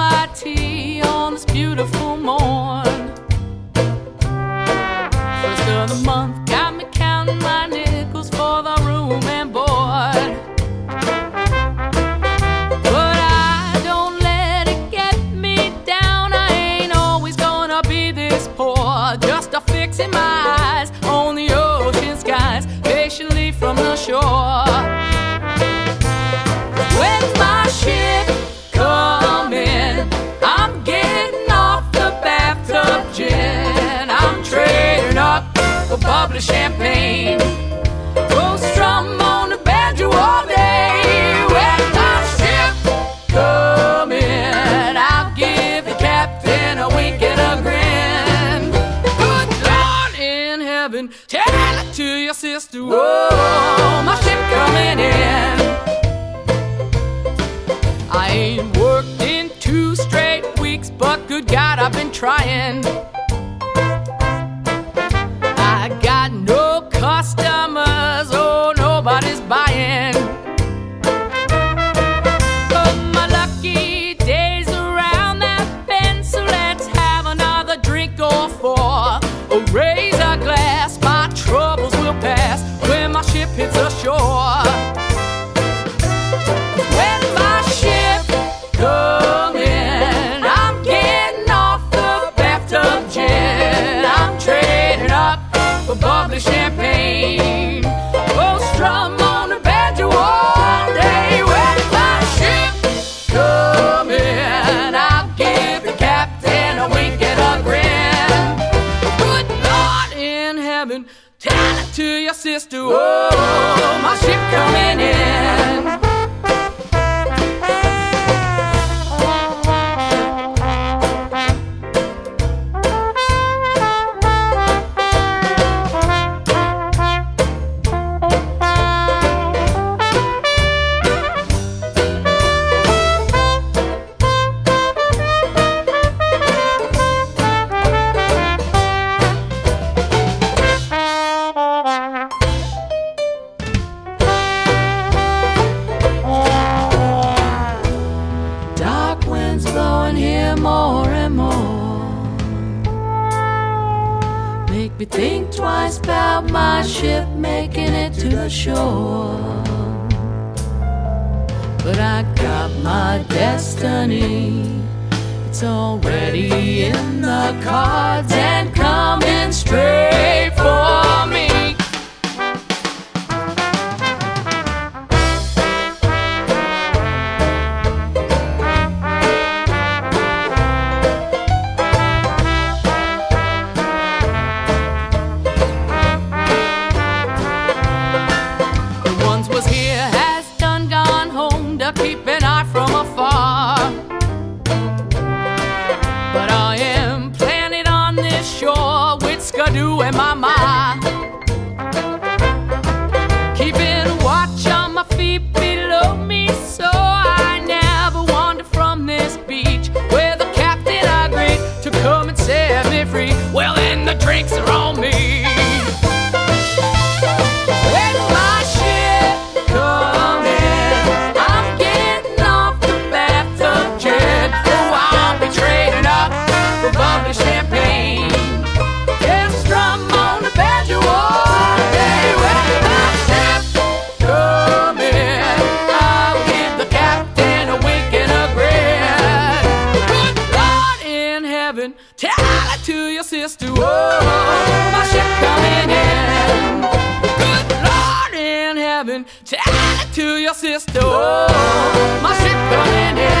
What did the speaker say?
white tea on this beautiful morn. First of the month got me counting my nickels for the room and board. But I don't let it get me down. I ain't always gonna be this poor. Just a fixing my eyes on the ocean skies, patiently from the shore. When's my ship coming? I'm getting off the bathtub gin. I'm trading up for bubbly champagne. Go strum on the banjo all day. When's my ship coming? I'll give the captain a wink and a grin. Good Lord in heaven, tell it to your sister. Oh, my ship coming in. I ain't worked in 2 straight weeks, but good God, I've been trying. I got no customers, oh, nobody's buying. But my lucky days around that bend, so let's have another drink or 4. Oh, raise a glass, my troubles will pass when my ship hits the shore. When my ship coming, I'm getting off the bathtub gin. I'm trading up for bubbly champagne. Oh, strum on the banjo all day. When my ship coming, I'll give the captain a wink and a grin. Good Lord in heaven, tell it to your sister. Oh, my ship coming in. Make me think twice about my ship making it to the shore. But I got my destiny, it's already in the cards and coming straight for me. Keep an eye from afar, but I am planted on this shore with Skidoo and Mama, keeping watch on my feet below me, so I never wander from this beach where the captain agreed to come and set me free. Well, then the drinks are on me. Tell it to your sister, oh, my ship coming in. Good Lord in heaven, tell it to your sister, oh, my ship coming in.